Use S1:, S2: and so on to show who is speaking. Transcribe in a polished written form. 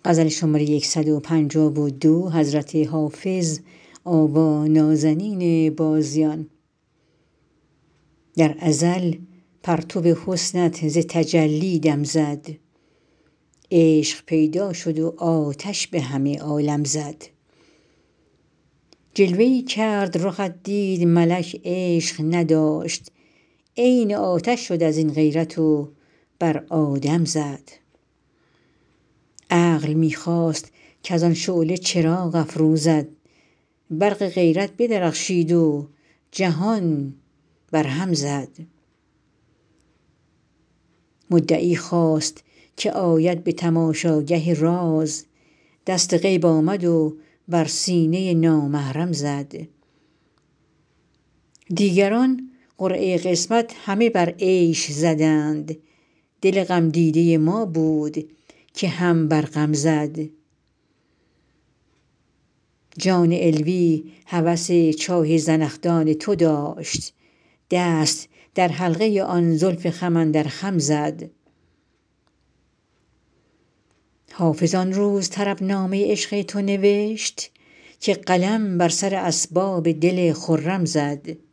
S1: در ازل پرتو حسنت ز تجلی دم زد عشق پیدا شد و آتش به همه عالم زد جلوه ای کرد رخت دید ملک عشق نداشت عین آتش شد از این غیرت و بر آدم زد عقل می خواست کز آن شعله چراغ افروزد برق غیرت بدرخشید و جهان بر هم زد مدعی خواست که آید به تماشاگه راز دست غیب آمد و بر سینه نامحرم زد دیگران قرعه قسمت همه بر عیش زدند دل غمدیده ما بود که هم بر غم زد جان علوی هوس چاه زنخدان تو داشت دست در حلقه آن زلف خم اندر خم زد حافظ آن روز طرب نامه عشق تو نوشت که قلم بر سر اسباب دل خرم زد